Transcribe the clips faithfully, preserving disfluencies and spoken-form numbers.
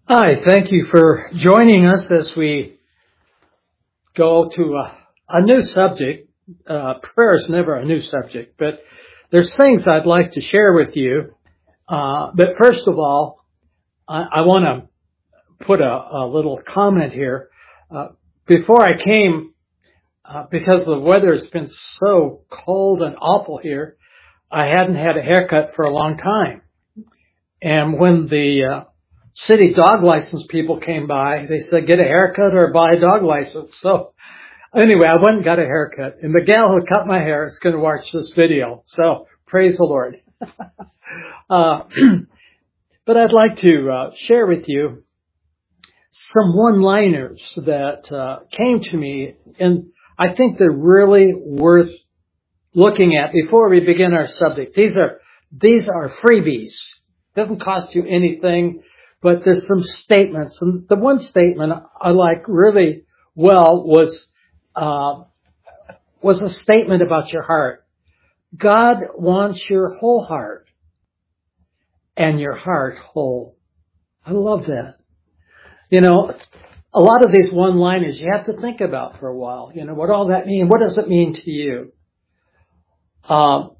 Hi, thank you for joining us as we go to a, a new subject. Uh, prayer is never a new subject, but there's things I'd like to share with you. Uh, but first of all, I, I want to put a, a little comment here. Uh, before I came, uh, because the weather has been so cold and awful here, I hadn't had a haircut for a long time. And when the uh, city dog license people came by, they said, get a haircut or buy a dog license. So anyway, I went and got a haircut. And the gal who cut my hair is going to watch this video. So praise the Lord. uh, but I'd like to uh, share with you some one-liners that uh, came to me. And I think they're really worth looking at before we begin our subject. These are, these are freebies. Doesn't cost you anything, but there's some statements. And the one statement I like really well was, uh, was a statement about your heart. God wants your whole heart and your heart whole. I love that. You know, a lot of these one-liners you have to think about for a while. You know, what all that mean? What does it mean to you? Um,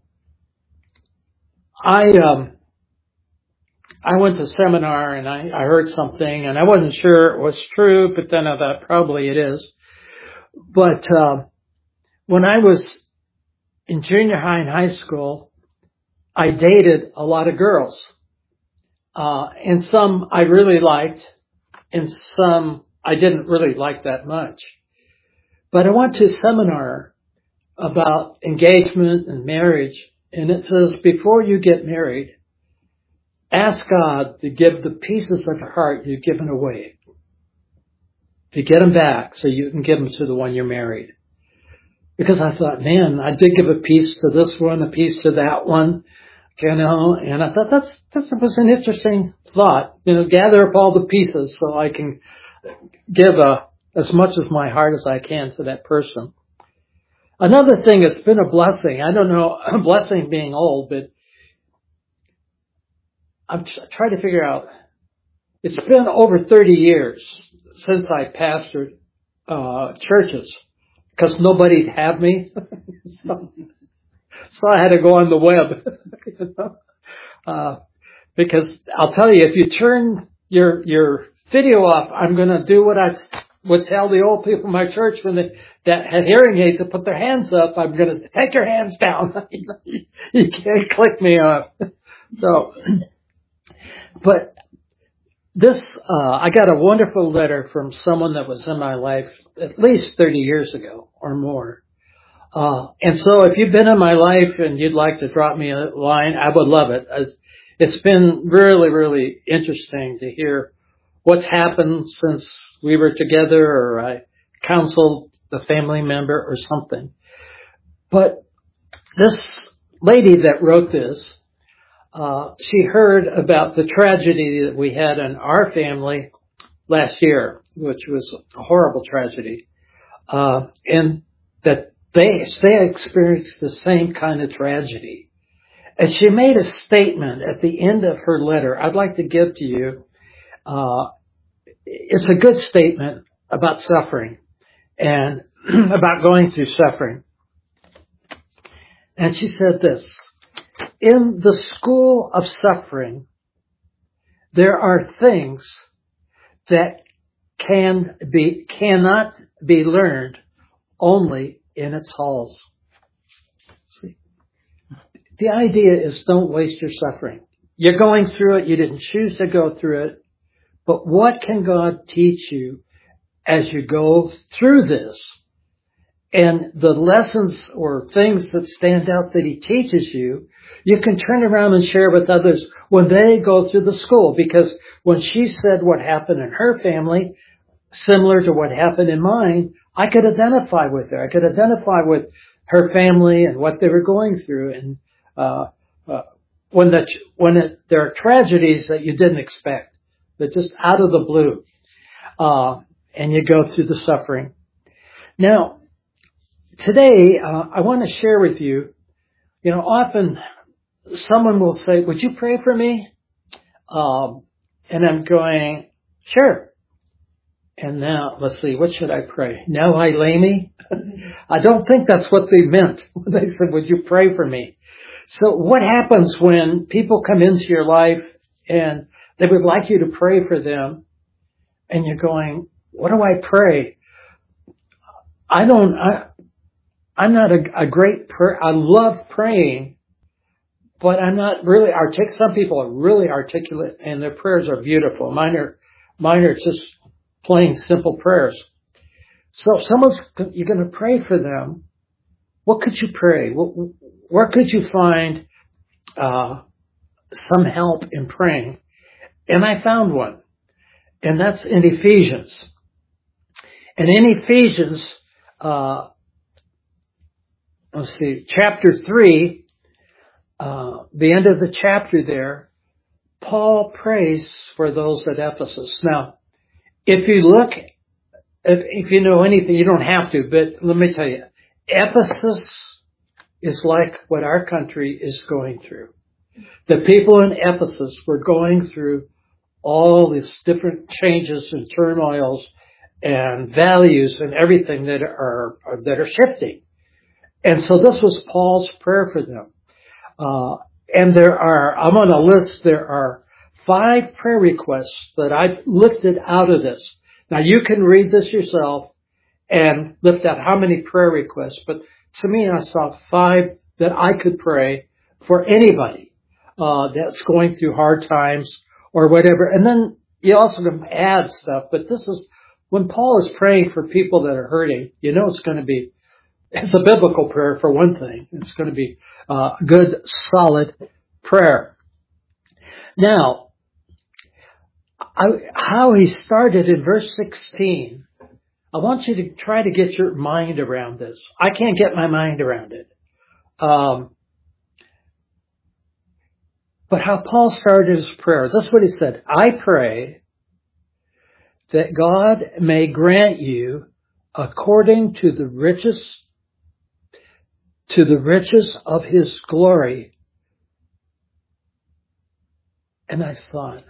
I, um, I went to seminar and I, I heard something and I wasn't sure it was true, but then I thought probably it is. But uh, when I was in junior high and high school, I dated a lot of girls. Uh, and some I really liked and some I didn't really like that much. But I went to a seminar about engagement and marriage, and it says before you get married, ask God to give the pieces of your heart you've given away, to get them back so you can give them to the one you're married. Because I thought, man, I did give a piece to this one, a piece to that one, you know, and I thought that's, that was an interesting thought, you know, gather up all the pieces so I can give a, as much of my heart as I can to that person. Another thing that's been a blessing, I don't know, a blessing being old, but I'm trying to figure out, it's been over thirty years since I pastored uh, churches because nobody'd have me. so, so I had to go on the web. you know? uh, because I'll tell you, if you turn your your video off, I'm going to do what I would tell the old people in my church when they that had hearing aids to put their hands up. I'm going to take your hands down. You can't click me off. So... But this, uh, I got a wonderful letter from someone that was in my life at least thirty years ago or more. Uh, and so if you've been in my life and you'd like to drop me a line, I would love it. It's been really, really interesting to hear what's happened since we were together or I counseled a family member or something. But this lady that wrote this, Uh, she heard about the tragedy that we had in our family last year, which was a horrible tragedy, uh, and that they, they experienced the same kind of tragedy. And she made a statement at the end of her letter I'd like to give to you. Uh, it's a good statement about suffering and about going through suffering. And she said this: in the school of suffering, there are things that can be, cannot be learned only in its halls. See? The idea is don't waste your suffering. You're going through it. You didn't choose to go through it. But what can God teach you as you go through this? And the lessons or things that stand out that he teaches you, you can turn around and share with others when they go through the school. Because when she said what happened in her family, similar to what happened in mine, I could identify with her. I could identify with her family and what they were going through. And uh, uh when the when it, there are tragedies that you didn't expect, that just out of the blue, uh, and you go through the suffering. Now, today, uh, I want to share with you, you know, often someone will say, would you pray for me? Um, and I'm going, Sure. And now, let's see, what should I pray? Now I lay me? I don't think that's what they meant when they said, would you pray for me? So what happens when people come into your life and they would like you to pray for them and you're going, what do I pray? I don't, I, I'm not a, a great prayer. I love praying, but I'm not really articulate. Some people are really articulate and their prayers are beautiful. Mine are, mine are just plain simple prayers. So if someone's, you're going to pray for them, what could you pray? Where could you find uh some help in praying? And I found one, and that's in Ephesians. And in Ephesians, uh let's see, chapter three, uh the end of the chapter there, Paul prays for those at Ephesus. Now, if you look, if, if you know anything, you don't have to, but let me tell you, Ephesus is like what our country is going through. The people in Ephesus were going through all these different changes and turmoils and values and everything that are, that are shifting. And so this was Paul's prayer for them. Uh, and there are, I'm on a list, there are five prayer requests that I've lifted out of this. Now you can read this yourself and lift out how many prayer requests, but to me I saw five that I could pray for anybody uh that's going through hard times or whatever. And then you also can add stuff, but this is, when Paul is praying for people that are hurting, you know it's going to be, it's a biblical prayer for one thing. It's going to be a good, solid prayer. Now, I, how he started in verse sixteen, I want you to try to get your mind around this. I can't get my mind around it. Um, but how Paul started his prayer, this is what he said. I pray that God may grant you according to the riches, to the riches of his glory. And I thought,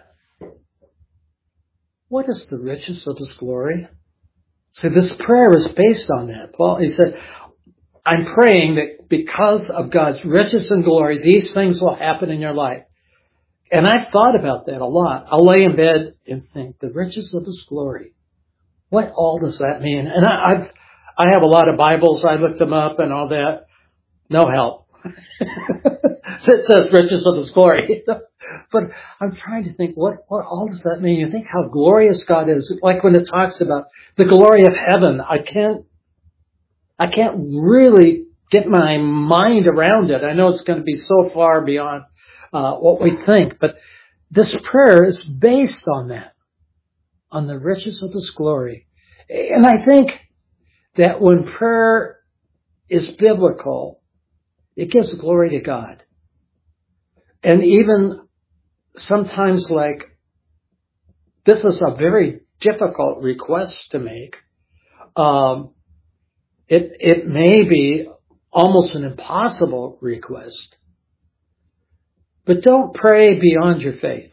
what is the riches of his glory? So this prayer is based on that. Paul, he said, I'm praying that because of God's riches and glory, these things will happen in your life. And I've thought about that a lot. I'll lay in bed and think, the riches of his glory. What all does that mean? And I, I've, I have a lot of Bibles. I looked them up and all that. No help. It says riches of his glory. But I'm trying to think, what, what all does that mean? You think how glorious God is. Like when it talks about the glory of heaven, I can't, I can't really get my mind around it. I know it's going to be so far beyond uh, what we think, but this prayer is based on that, on the riches of his glory. And I think that when prayer is biblical, it gives glory to God. And even sometimes, like, this is a very difficult request to make. Um, it, it may be almost an impossible request. But don't pray beyond your faith.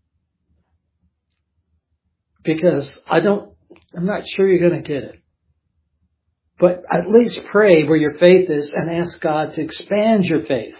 Because I don't, I'm not sure you're going to get it. But at least pray where your faith is and ask God to expand your faith.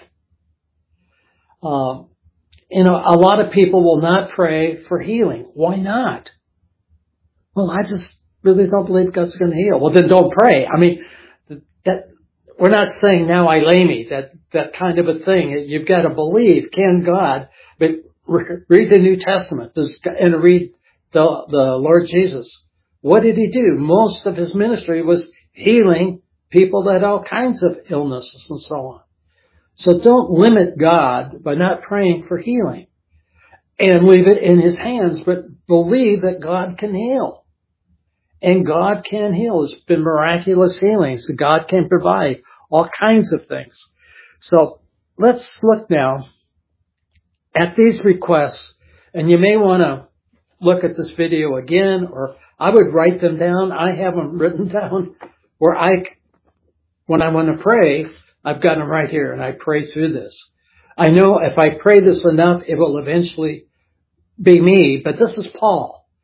Um, you know, a lot of people will not pray for healing. Why not? Well, I just really don't believe God's going to heal. Well, then don't pray. I mean, that we're not saying now I lay me, that, that kind of a thing. You've got to believe, can God, but read the New Testament and read the, the Lord Jesus. What did he do? Most of his ministry was healing people that had all kinds of illnesses and so on. So don't limit God by not praying for healing and leave it in his hands, but believe that God can heal. And God can heal. There's been miraculous healings. God can provide all kinds of things. So let's look now at these requests. And you may want to look at this video again, or I would write them down. I have them written down where I, when I want to pray, I've got them right here and I pray through this. I know if I pray this enough, it will eventually be me, but this is Paul.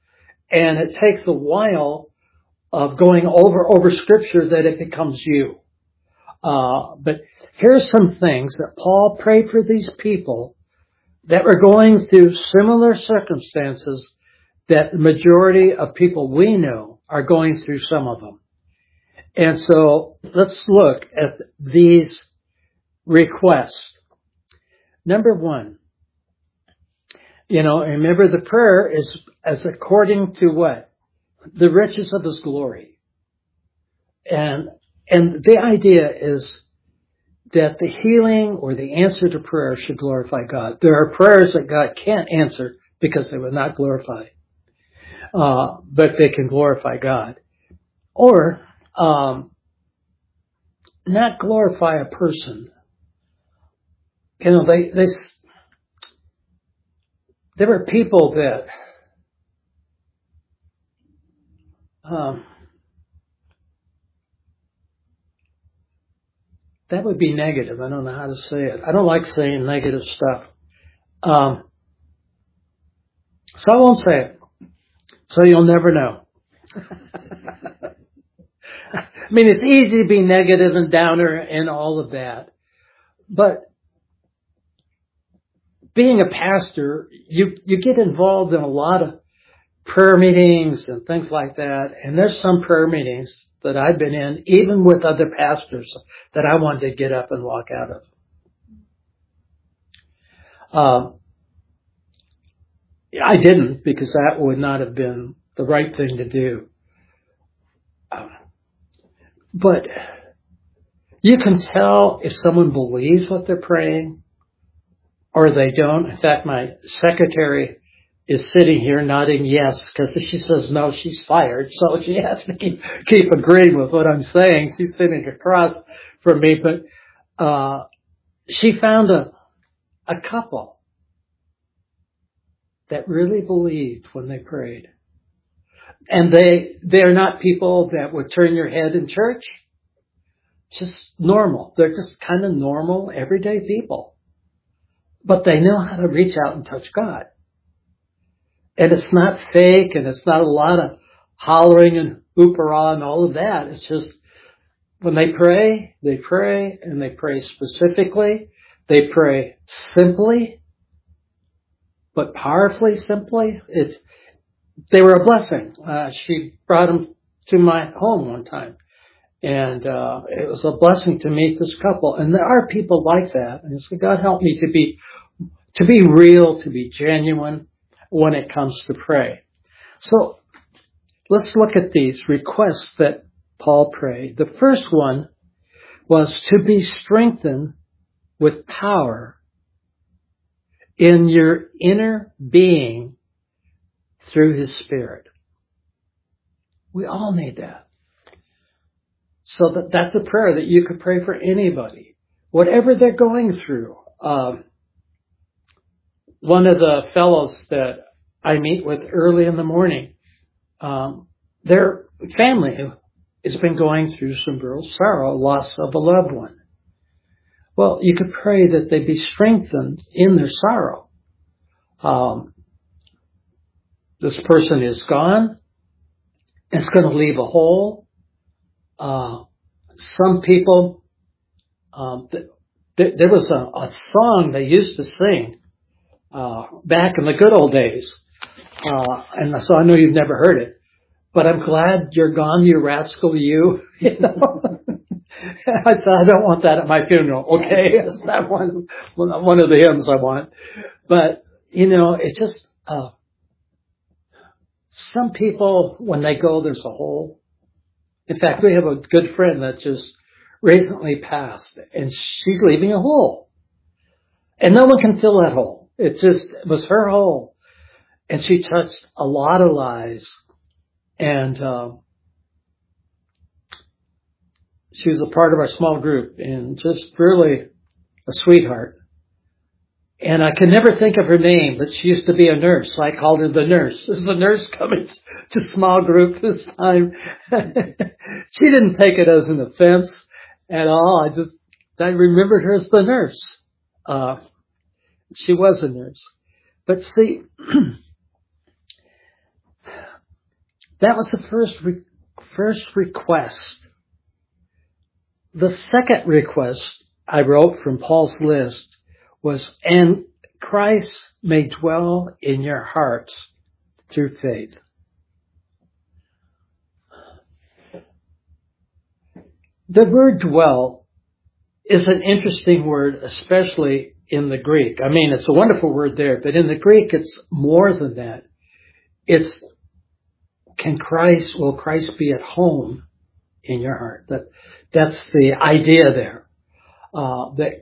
And it takes a while of going over, over scripture that it becomes you. Uh, but here's some things that Paul prayed for these people that were going through similar circumstances that the majority of people we know are going through some of them. And so let's look at these requests. Number one, you know, remember the prayer is as according to what? The riches of his glory. And, and the idea is that the healing or the answer to prayer should glorify God. There are prayers that God can't answer because they would not glorify, uh, but they can glorify God. Or, um, not glorify a person. You know, they, they, there were people that, um, that would be negative. I don't know how to say it. I don't like saying negative stuff. Um, so I won't say it. So you'll never know. I mean, it's easy to be negative and downer and all of that. But being a pastor, you, you get involved in a lot of prayer meetings and things like that. And there's some prayer meetings that I've been in, even with other pastors, that I wanted to get up and walk out of. Um, I didn't, because that would not have been the right thing to do. Um, but you can tell if someone believes what they're praying or they don't. In fact, my secretary is sitting here nodding yes, because if she says no, she's fired. So she has to keep keep agreeing with what I'm saying. She's sitting across from me, but uh she found a a couple that really believed when they prayed. And they they're not people that would turn your head in church. Just normal. They're just kind of normal, everyday people. But they know how to reach out and touch God. And it's not fake, and it's not a lot of hollering and hoopera and all of that. It's just when they pray, they pray, and they pray specifically. They pray simply, but powerfully simply. It's, they were a blessing. Uh, she brought them to my home one time. And uh it was a blessing to meet this couple. And there are people like that. And so God help me to be to be real, to be genuine when it comes to pray. So let's look at these requests that Paul prayed. The first one was to be strengthened with power in your inner being through his Spirit. We all need that. So that, that's a prayer that you could pray for anybody, whatever they're going through. Um, one of the fellows that I meet with early in the morning, um, their family has been going through some real sorrow, loss of a loved one. Well, you could pray that they be strengthened in their sorrow. Um, this person is gone. It's going to leave a hole. Uh, some people, um, th- th- there was a, a song they used to sing, uh, back in the good old days. Uh, and so I know you've never heard it, but I'm glad you're gone, you rascal, you. You know? I said, I don't want that at my funeral. Okay. It's not one, one of the hymns I want, but you know, it just, uh, some people, when they go, there's a hole. In fact, we have a good friend that just recently passed, and she's leaving a hole. And no one can fill that hole. It just it was her hole. And she touched a lot of lives. And um, she was a part of our small group, and just really a sweetheart. And I can never think of her name, but she used to be a nurse. So I called her the nurse. This is the nurse coming to small group this time. She didn't take it as an offense at all. I just, I remembered her as the nurse. Uh, she was a nurse. But see, That was the first re- first request. The second request I wrote from Paul's list was, and Christ may dwell in your hearts through faith. The word dwell is an interesting word, especially in the Greek. I mean, it's a wonderful word there, but in the Greek, it's more than that. It's, can Christ, will Christ be at home in your heart? That, that's the idea there. Uh, that,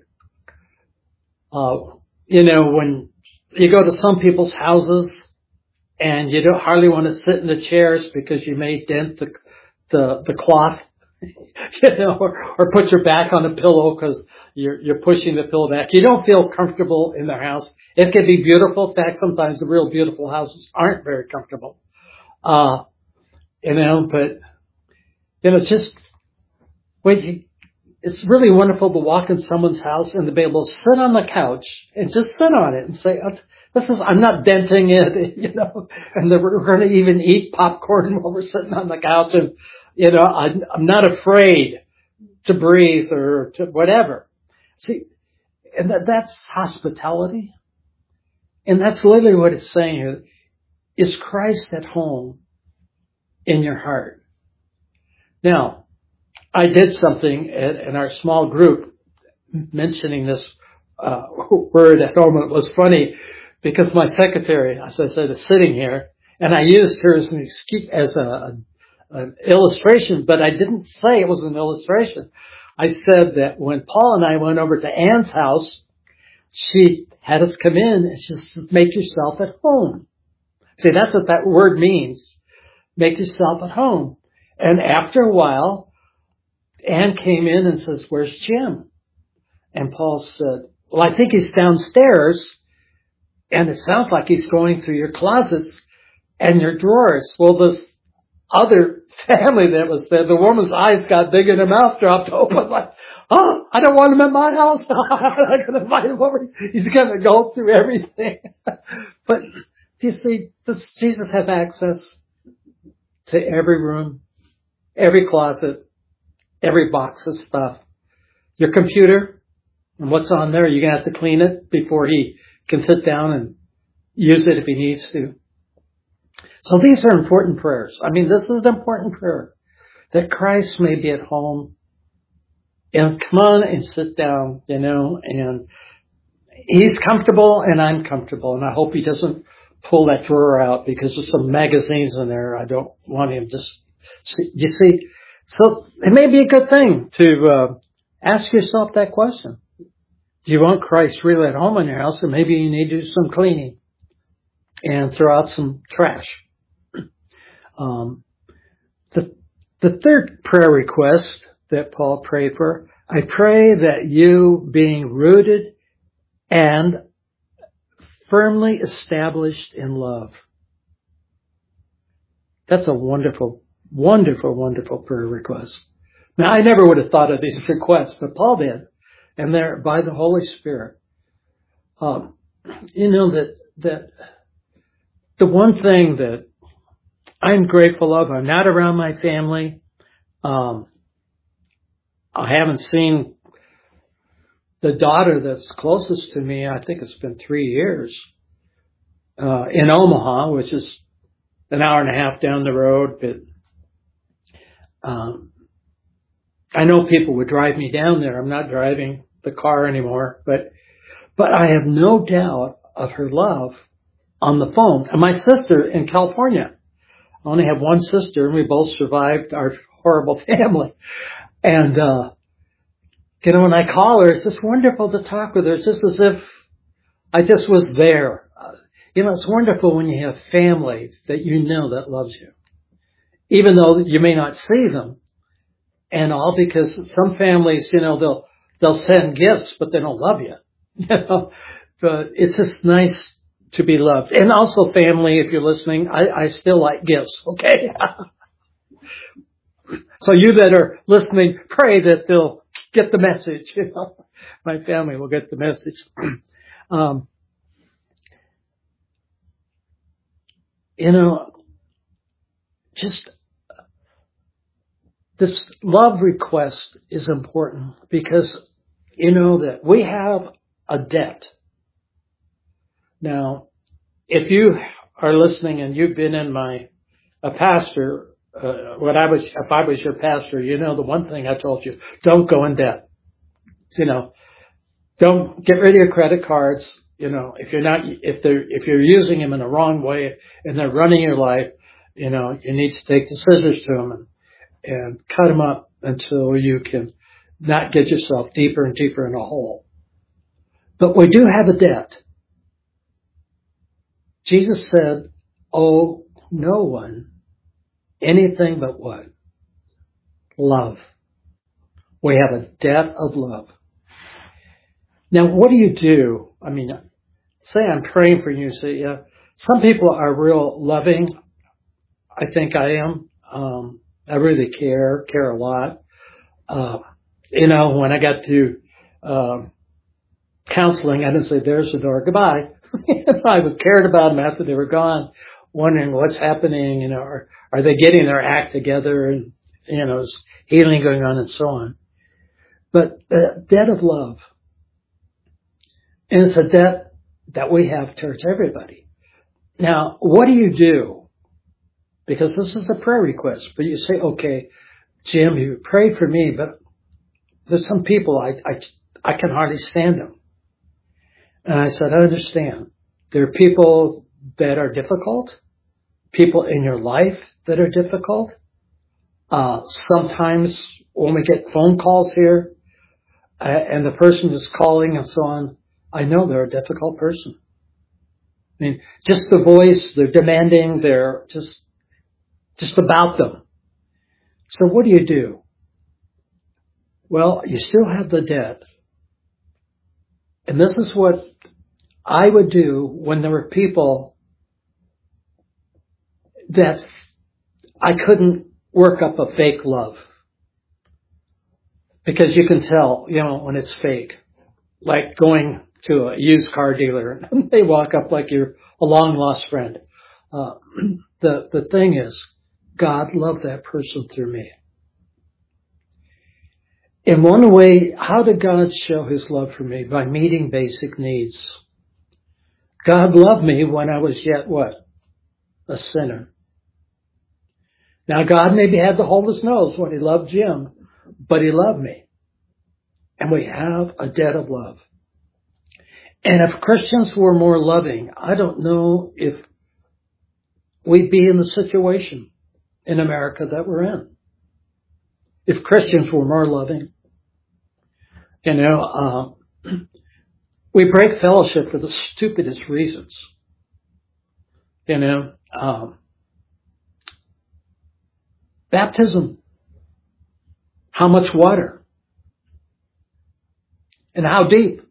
uh, you know, when you go to some people's houses and you don't hardly want to sit in the chairs because you may dent the, the, the cloth, you know, or, or put your back on a pillow because you're, you're pushing the pillow back. You don't feel comfortable in their house. It can be beautiful. In fact, sometimes the real beautiful houses aren't very comfortable. Uh, you know, but, you know, just when you, it's really wonderful to walk in someone's house and to be able to sit on the couch and just sit on it and say, oh, this is, I'm not denting it, you know, and then we're going to even eat popcorn while we're sitting on the couch, and, you know, I'm, I'm not afraid to breathe or to whatever. See, and that, that's hospitality. And that's literally what it's saying here. Is Christ at home in your heart? Now, I did something in our small group mentioning this uh, word at home. It was funny because my secretary, as I said, is sitting here, and I used her as an excuse, as a, an illustration, but I didn't say it was an illustration. I said that when Paul and I went over to Ann's house, she had us come in and she said, make yourself at home. See, that's what that word means. Make yourself at home. And after a while, Ann came in and says, where's Jim? And Paul said, well, I think he's downstairs, and it sounds like he's going through your closets and your drawers. Well, this other family that was there, the woman's eyes got big and her mouth dropped open like, oh, I don't want him in my house. I'm not going to invite him over. He's going to go through everything. But do you see, does Jesus have access to every room, every closet, every box of stuff? Your computer and what's on there, you're going to have to clean it before he can sit down and use it if he needs to. So these are important prayers. I mean, this is an important prayer, that Christ may be at home and come on and sit down, you know, and he's comfortable and I'm comfortable. And I hope he doesn't pull that drawer out because there's some magazines in there. I don't want him to see. You see, so it may be a good thing to uh, ask yourself that question. Do you want Christ really at home in your house? Or maybe you need to do some cleaning and throw out some trash. Um, the, the third prayer request that Paul prayed for, I pray that you, being rooted and firmly established in love. That's a wonderful, wonderful, wonderful prayer request. Now, I never would have thought of these requests, but Paul did. And they're by the Holy Spirit. Um, you know, that, that the one thing that I'm grateful of, I'm not around my family. Um, I haven't seen the daughter that's closest to me. I think it's been three years, uh, in Omaha, which is an hour and a half down the road. But, um, I know people would drive me down there. I'm not driving the car anymore, but, but I have no doubt of her love on the phone. And my sister in California, I only have one sister and we both survived our horrible family. And, uh, you know, when I call her, it's just wonderful to talk with her. It's just as if I just was there. Uh, you know, it's wonderful when you have family that you know that loves you, even though you may not see them and all, because some families, you know, they'll, they'll send gifts, but they don't love you, you know, but it's just nice to be loved. And also family, if you're listening, I, I still like gifts. Okay. So you that are listening, pray that they'll get the message. You know, my family will get the message. um, you know, just this love request is important because you know that we have a debt. Now, if you are listening and you've been in my, a pastor, uh, when I was, if I was your pastor, you know, the one thing I told you, don't go in debt. You know, don't get rid of your credit cards. You know, if you're not, if they're, if you're using them in the wrong way and they're running your life, you know, you need to take the scissors to them and, and cut them up until you can not get yourself deeper and deeper in a hole. But we do have a debt. Jesus said, owe no one anything but what? Love. We have a debt of love. Now, what do you do? I mean, say I'm praying for you. Say, yeah, some people are real loving. I think I am. Um, I really care, care a lot. Uh, you know, when I got to um, counseling, I didn't say, there's the door, goodbye. I cared about them after they were gone, wondering what's happening, you know, are, are they getting their act together, and, you know, is healing going on and so on. But the debt of love, and it's a debt that we have towards everybody. Now, what do you do? Because this is a prayer request, but you say, okay, Jim, you prayed for me, but there's some people I, I, I can hardly stand them. And I said, I understand. There are people that are difficult, people in your life that are difficult. Uh, sometimes when we get phone calls here uh, and the person is calling and so on, I know they're a difficult person. I mean, just the voice, they're demanding, they're just, just about them. So what do you do? Well, you still have the debt. And this is what I would do when there were people that I couldn't work up a fake love. Because you can tell, you know, when it's fake. Like going to a used car dealer and they walk up like you're a long lost friend. Uh, the, the thing is, God loved that person through me. In one way, how did God show his love for me? By meeting basic needs. God loved me when I was yet what? A sinner. Now God maybe had to hold his nose when he loved Jim, but he loved me. And we have a debt of love. And if Christians were more loving, I don't know if we'd be in the situation in America that we're in. If Christians were more loving. You know, uh, we break fellowship for the stupidest reasons. You know, um, baptism. How much water? And how deep?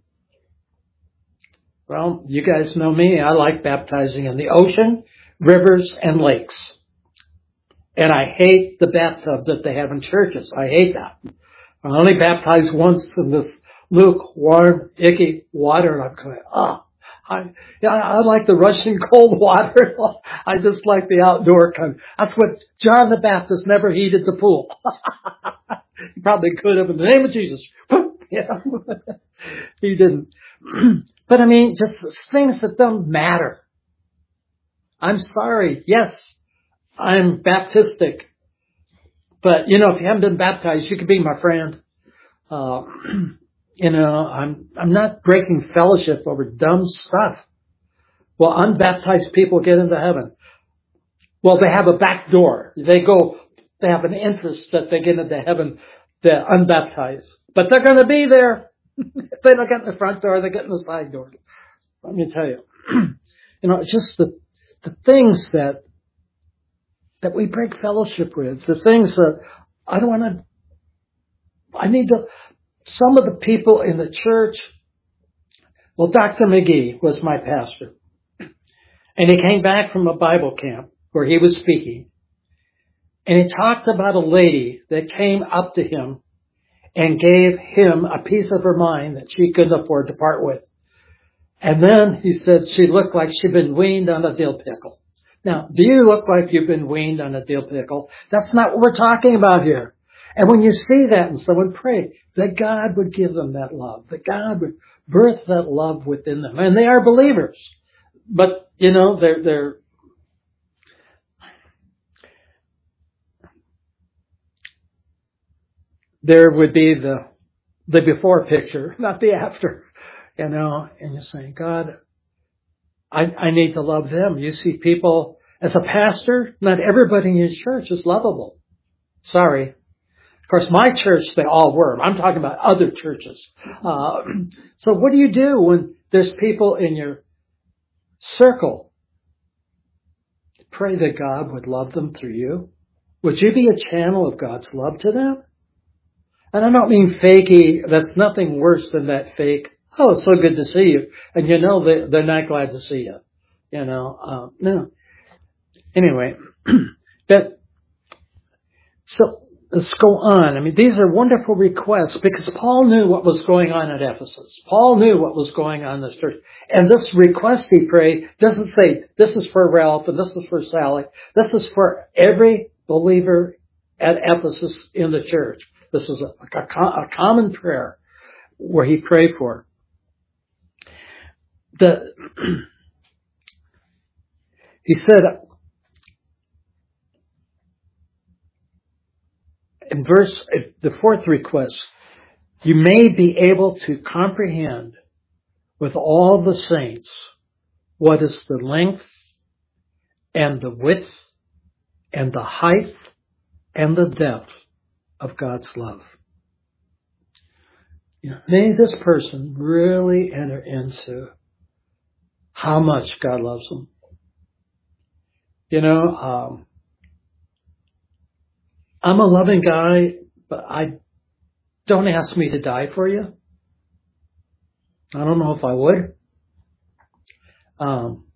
Well, you guys know me. I like baptizing in the ocean, rivers, and lakes. And I hate the bathtubs that they have in churches. I hate that. I only baptized once in this lukewarm, icky water, and I'm going, ah, oh, I, yeah, I like the rushing cold water. I just like the outdoor kind. That's what John the Baptist never heated the pool. He probably could have in the name of Jesus. Yeah. He didn't. But I mean, just things that don't matter. I'm sorry. Yes, I'm Baptistic. But, you know, if you haven't been baptized, you could be my friend. Uh, you know, I'm, I'm not breaking fellowship over dumb stuff. Well, unbaptized people get into heaven. Well, they have a back door. They go, they have an interest that they get into heaven, the unbaptized. But they're going to be there. If they don't get in the front door, they get in the side door. Let me tell you. You know, it's just the, the things that that we break fellowship with, the things that I don't want to, I need to, some of the people in the church, well, Doctor McGee was my pastor. And he came back from a Bible camp where he was speaking. And he talked about a lady that came up to him and gave him a piece of her mind that she couldn't afford to part with. And then he said she looked like she'd been weaned on a dill pickle. Now, do you look like you've been weaned on a dill pickle? That's not what we're talking about here. And when you see that in someone, pray that God would give them that love, that God would birth that love within them. And they are believers. But, you know, they're, they're, there would be the, the before picture, not the after, you know, and you're saying, God, I, I need to love them. You see people, as a pastor, not everybody in your church is lovable. Sorry. Of course, my church, they all were. I'm talking about other churches. Uh, so what do you do when there's people in your circle? Pray that God would love them through you. Would you be a channel of God's love to them? And I don't mean fakey. That's nothing worse than that fake, oh, it's so good to see you. And you know they, they're not glad to see you. You know, uh, no. Anyway, but, so let's go on. I mean, these are wonderful requests because Paul knew what was going on at Ephesus. Paul knew what was going on in this church. And this request he prayed doesn't say, this is for Ralph and this is for Sally. This is for every believer at Ephesus in the church. This is a, a, a common prayer where he prayed for. The, he said, in verse, the fourth request, you may be able to comprehend with all the saints what is the length and the width and the height and the depth of God's love. You know, may this person really enter into how much God loves them. You know, um, I'm a loving guy, but I don't ask me to die for you. I don't know if I would. Um,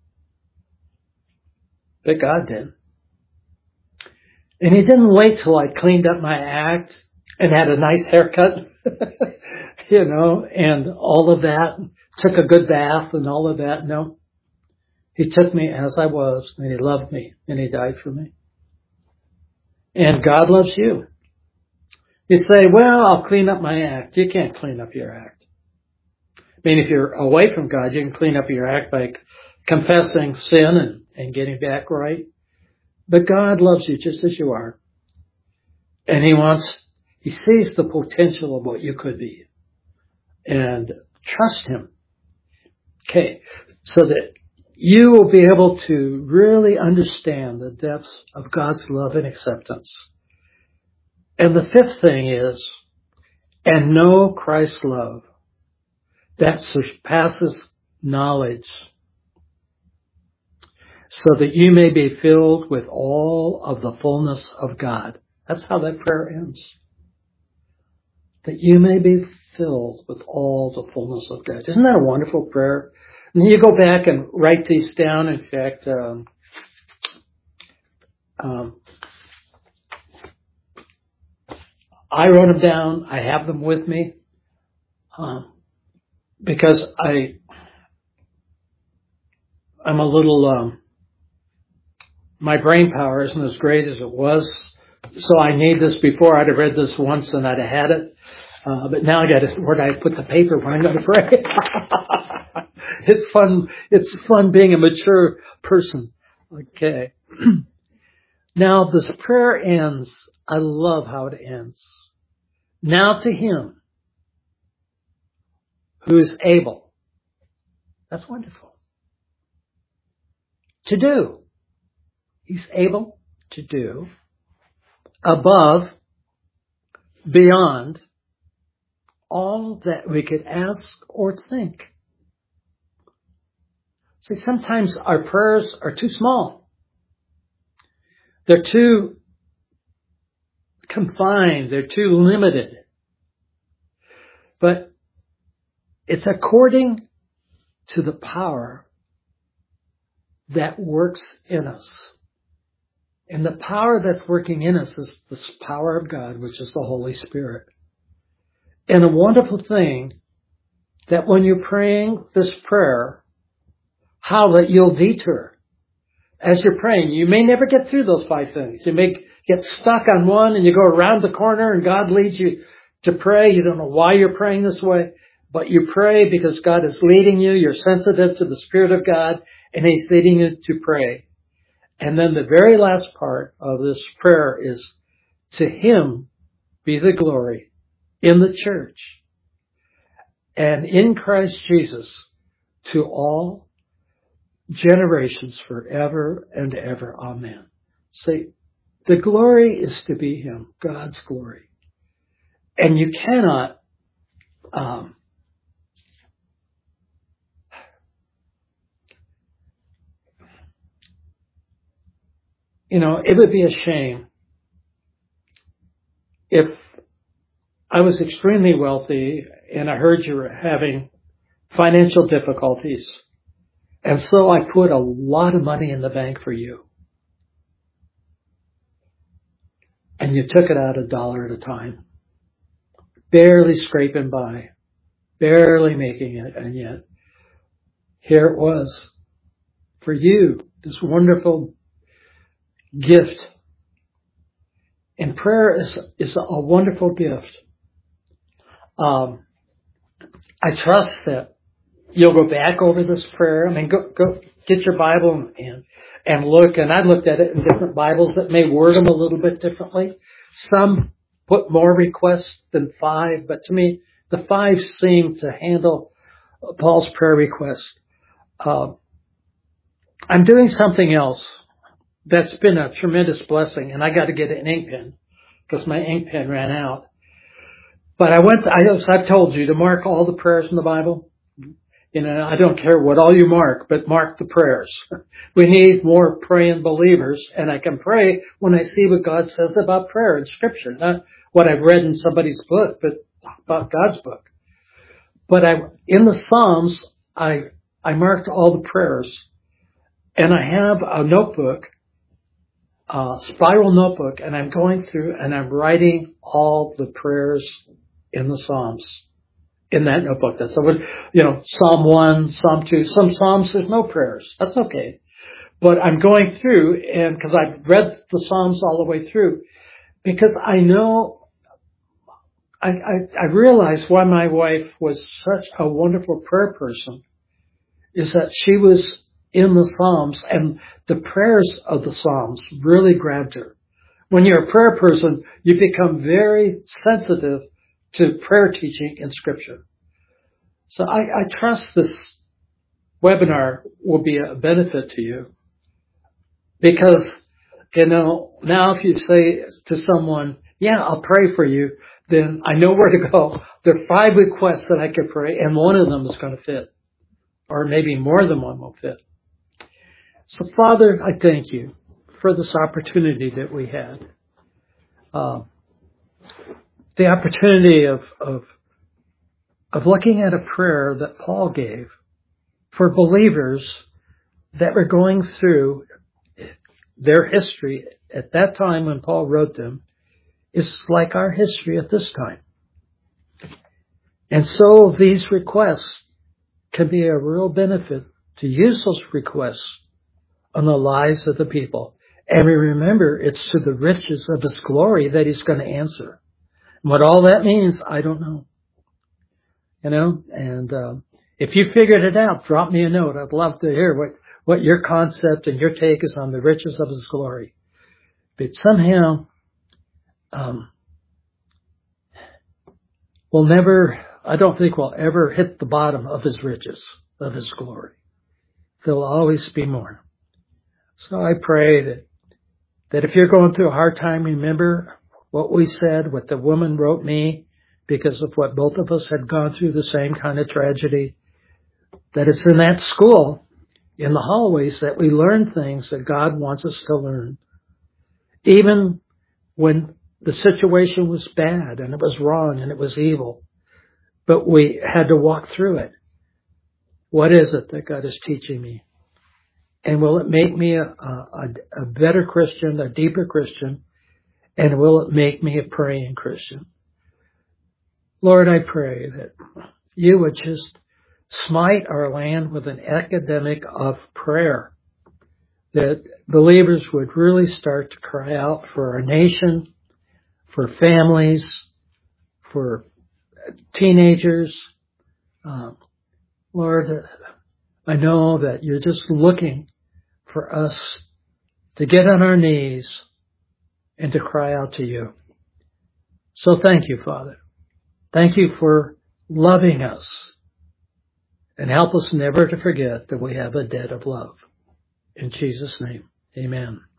but God did. And he didn't wait till I cleaned up my act and had a nice haircut, you know, and all of that, took a good bath and all of that. No. He took me as I was, and he loved me, and he died for me. And God loves you. You say, well, I'll clean up my act. You can't clean up your act. I mean, if you're away from God, you can clean up your act by confessing sin and, and getting back right. But God loves you just as you are. And he wants, he sees the potential of what you could be. And trust him. Okay. So that you will be able to really understand the depths of God's love and acceptance. And the fifth thing is, and know Christ's love that surpasses knowledge, so that you may be filled with all of the fullness of God. That's how that prayer ends. That you may be filled with all the fullness of God. Isn't that a wonderful prayer? And you go back and write these down. In fact, um, um, I wrote them down. I have them with me um, because I, I'm a little. Um, my brain power isn't as great as it was, so I need this. Before I'd have read this once and I'd have had it, uh, but now I got to where do I put the paper when I'm going to pray? It's fun. It's fun being a mature person. Okay. Now this prayer ends. I love how it ends. Now to him who is able. That's wonderful. To do. He's able to do above, beyond all that we could ask or think. See, sometimes our prayers are too small. They're too confined. They're too limited. But it's according to the power that works in us. And the power that's working in us is the power of God, which is the Holy Spirit. And a wonderful thing that when you're praying this prayer, how that you'll detour as you're praying, you may never get through those five things. You may get stuck on one and you go around the corner and God leads you to pray. You don't know why you're praying this way, but you pray because God is leading you. You're sensitive to the Spirit of God and He's leading you to pray. And then the very last part of this prayer is, to Him be the glory in the church and in Christ Jesus to all generations forever and ever. Amen. See, the glory is to be Him, God's glory. And you cannot um, you know, it would be a shame if I was extremely wealthy and I heard you were having financial difficulties, and so I put a lot of money in the bank for you, and you took it out a dollar at a time, barely scraping by, barely making it, and yet here it was for you, this wonderful gift. And prayer is is a wonderful gift. Um, I trust that you'll go back over this prayer. I mean, go go get your Bible and and look. And I looked at it in different Bibles that may word them a little bit differently. Some put more requests than five, but to me, the five seem to handle Paul's prayer request. Uh, I'm doing something else that's been a tremendous blessing, and I got to get an ink pen because my ink pen ran out. But I went, I, as I've told you, to mark all the prayers in the Bible. You know, I don't care what all you mark, but mark the prayers. We need more praying believers, and I can pray when I see what God says about prayer in Scripture, not what I've read in somebody's book, but about God's book. But I, in the Psalms, I, I marked all the prayers, and I have a notebook, a spiral notebook, and I'm going through and I'm writing all the prayers in the Psalms in that notebook. That's, you know, Psalm one, Psalm two, some Psalms there's no prayers. That's okay. But I'm going through, and because I've read the Psalms all the way through, because I know, I, I, I realize why my wife was such a wonderful prayer person is that she was in the Psalms, and the prayers of the Psalms really grabbed her. When you're a prayer person, you become very sensitive to prayer teaching in Scripture. So I, I trust this webinar will be a benefit to you, because, you know, now if you say to someone, yeah, I'll pray for you, then I know where to go. There are five requests that I could pray, and one of them is going to fit, or maybe more than one will fit. So, Father, I thank you for this opportunity that we had. Uh, the opportunity of, of, of looking at a prayer that Paul gave for believers that were going through their history at that time when Paul wrote them is like our history at this time. And so these requests can be a real benefit to use those requests on the lives of the people. And we remember it's to the riches of His glory that He's going to answer. And what all that means, I don't know. You know, and uh, if you figured it out, drop me a note. I'd love to hear what, what your concept and your take is on the riches of His glory. But somehow, um, we'll never, I don't think we'll ever hit the bottom of His riches, of His glory. There'll always be more. So I pray that, that if you're going through a hard time, remember what we said, what the woman wrote me, because of what both of us had gone through, the same kind of tragedy, that it's in that school, in the hallways, that we learn things that God wants us to learn. Even when the situation was bad and it was wrong and it was evil, but we had to walk through it. What is it that God is teaching me? And will it make me a, a, a better Christian, a deeper Christian? And will it make me a praying Christian? Lord, I pray that you would just smite our land with an epidemic of prayer, that believers would really start to cry out for our nation, for families, for teenagers. Um, Lord, I know that you're just looking for us to get on our knees and to cry out to you. So thank you, Father. Thank you for loving us, and help us never to forget that we have a debt of love. In Jesus' name, amen.